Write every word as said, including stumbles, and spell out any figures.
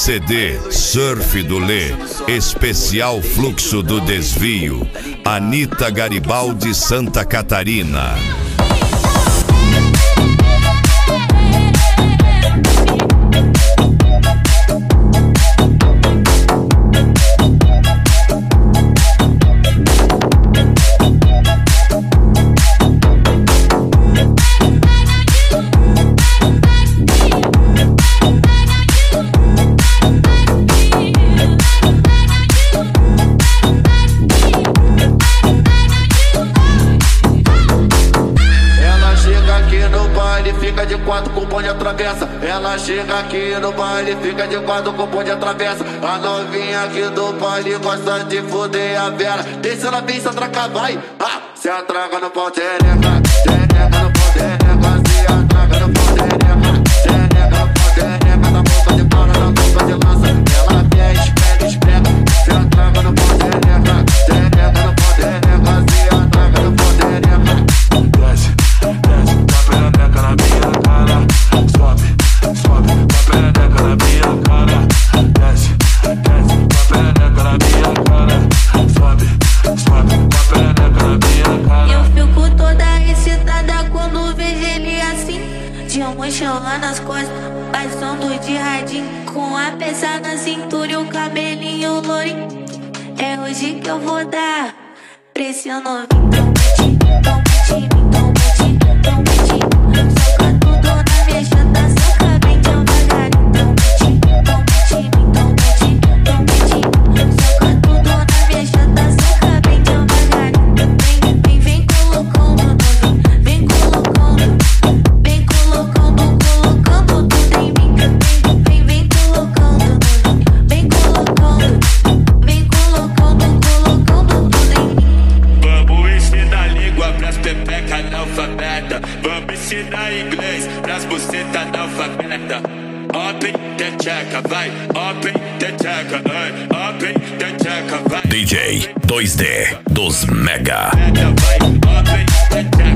C D Surf do Lê, especial Fluxo do Desvio, Anitta Garibaldi, Santa Catarina. De quatro com o bonde atravessa. Ela chega aqui no baile, fica de quatro com o bonde atravessa. A novinha aqui do baile gosta de foder a Vera. Desce na pista, atraca, vai. Ah, se atraca no pau, tereca. Tereca no pau, tereca. Se atraca no pau, tereca. Tereca no pau, tereca. Na boca de bala, na boca de lança. Ela vem, esprega, esprega. Se atraca no pau, tereca. Tereca no pau, tereca. Se atraca no pau, tereca. Desce, desce, tá perereca na minha cara. Sobe, sobe, tá perereca na minha cara. Desce, desce, tá perereca na minha cara. Sobe, sobe, tá perereca na minha cara. Eu fico toda excitada quando vejo ele assim, de um mochilão nas costas, passando de radinho, com a peça na cintura e o cabelinho lourinho. É hoje que eu vou dar pra esse novinho. Tão bonitinho, tão bonitinho, tão bonitinho, tão bonitinho. Soca tudo na minha chata, soca bem devagarinho. Tão bonitinho, tão bonitinho, tão bonitinho, tão bonitinho. Soca tudo na minha chata, soca bem devagarinho. Vem, vem, vem colocando novinho, vem colocando, vem colocando, colocando tudo em mim. Vem, vem, vem colocando novinho, vem colocando, vem colocando, colocando tudo em mim. Vamos ensinar a língua pras pepecas analfabeta. Vamos ensinar inglês pras bucetas analfabeta. Open the check, vai. Open the check, ai. Open the check, vai. D J dois D dos Mega. Vai, open the check.